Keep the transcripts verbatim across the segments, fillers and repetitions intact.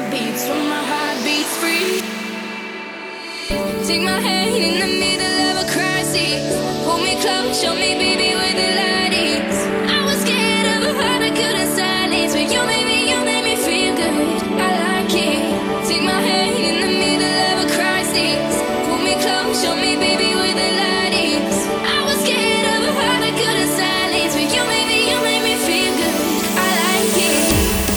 beats when my heart beats free. Take my hand in the middle of a crisis. Hold me close, show me, baby, where the light is. I was scared of a heart I couldn't silence, but you made me, you made me feel good. I like it. Take my hand in the middle of a crisis. Hold me close, show me, baby, where the light is. I was scared of a heart I couldn't silence, but you made me, you made me feel good. I like it.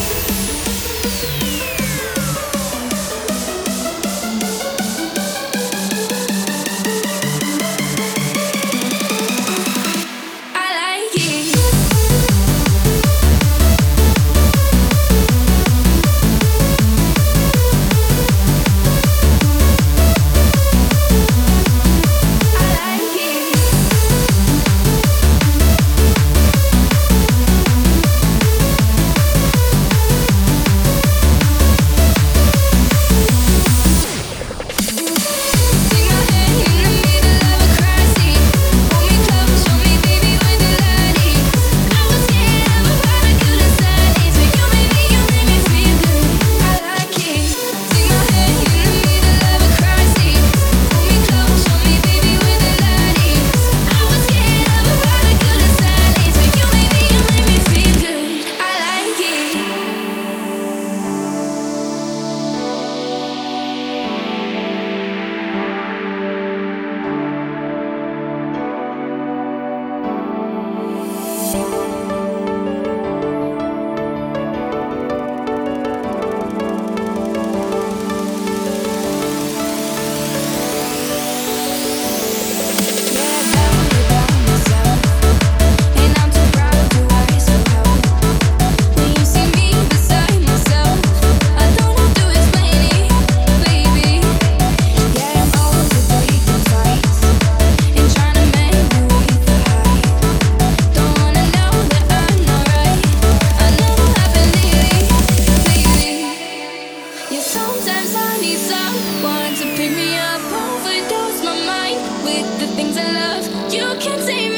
Sometimes I need someone to pick me up, overdose my mind with the things I love. You can't say